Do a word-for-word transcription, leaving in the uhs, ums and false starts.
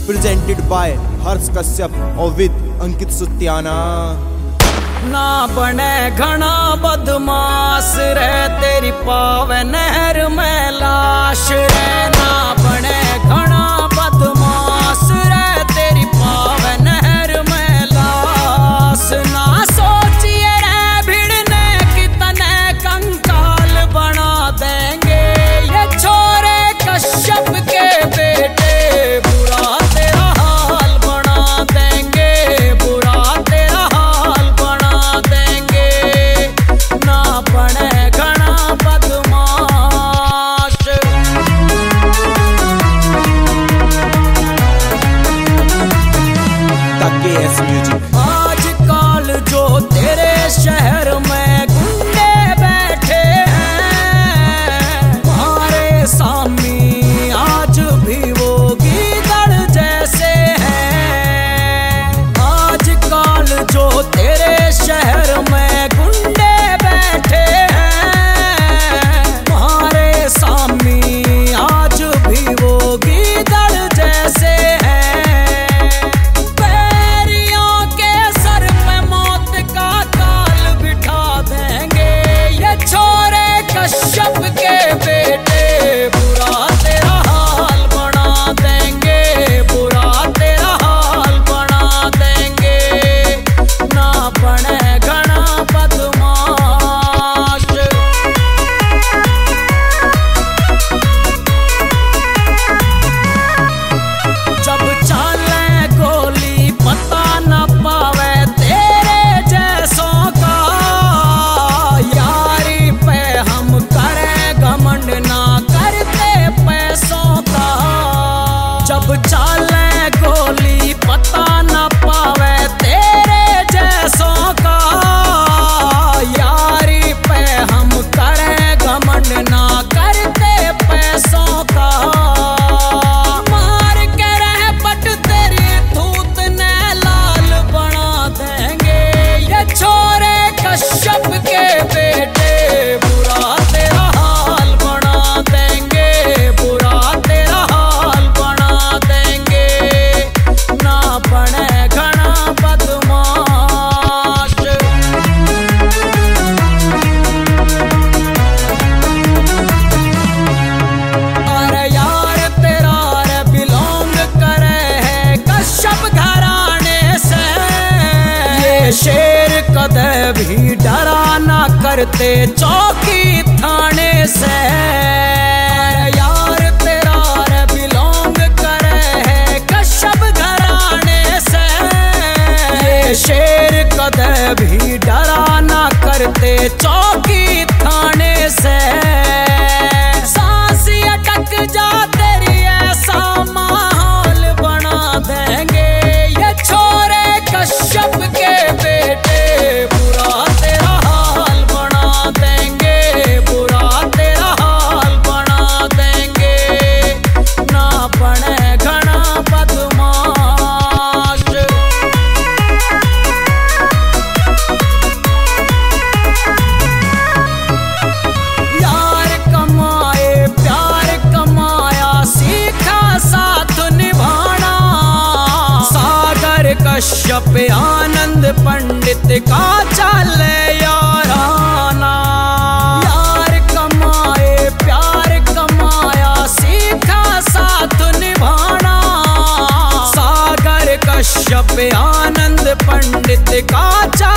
presented by हर्ष कश्यप और with अंकित सुत्याना। ना बने घना बदमाश रे तेरी पावे नहर में लाश रे, ना बने घना बदमाश रे तेरी पावे नहर में लाश। ना सोचिए रे भिड़ने कितने कंकाल बना देंगे ये छोरे कश्यप के बेटे, बुरा तेरा हाल बना देंगे, बुरा तेरा हाल बना देंगे। ना बने घना बदमाश। ताकि ऐसी म्यूजिक आजकल जो तेरे शहर में गुंडे बैठे हैं, तुम्हारे सामने आज भी वो गीदड़ जैसे हैं। आजकल जो तेरे शहर में गुंडे बैठे हैं, तुम्हारे सामने आज भी वो गीदड़ जैसे हैं। पैरियों के सर पे मौत का काल बिठा देंगे ये छोरे कश्यप के बेटे, बुरा तेरा हाल बना देंगे, बुरा तेरा हाल बना देंगे। ना बने घना बदमाश। जब चाले गोली पता न पावे तेरे जैसों का, यारी पे हम करें घमंड ना करते पैसों का। जब चाले गोली पता न पावे तेरे जैसों का, यारी पे हम करें घमंड ना करते पैसों का। मार के रह पट तेरी धूत ने लाल बना देंगे ये छोरे कश्यप के बेटे, बुरा तेरा हाल बना देंगे, बुरा तेरा हाल बना देंगे। ना बने घना बदमाश। अरे यार तेरा रे बिलोंग करे है कश्यप घराने से, ये शेर कदे भी डरा ना करते चौकी थाने से। अरे यार तेरा रे बिलोंग करे है कश्यप घराने से, ये शेर कदे भी डरा ना करते चौकी थाने से। सांस अटक जा तेरी ऐसा माहौल बना देंगे ये छोरे कश्यप के बेटे, बुरा तेरा हाल बना देंगे, बुरा तेरा हाल बना देंगे। ना बने घना बदमाश। यार कमाए प्यार कमाया सीखा साथ निभाना, सागर कश्यप आनंद पंडित का चले याराना। यार कमाए प्यार कमाया सीखा साथ निभाना, सागर कश्यप आनंद पंडित का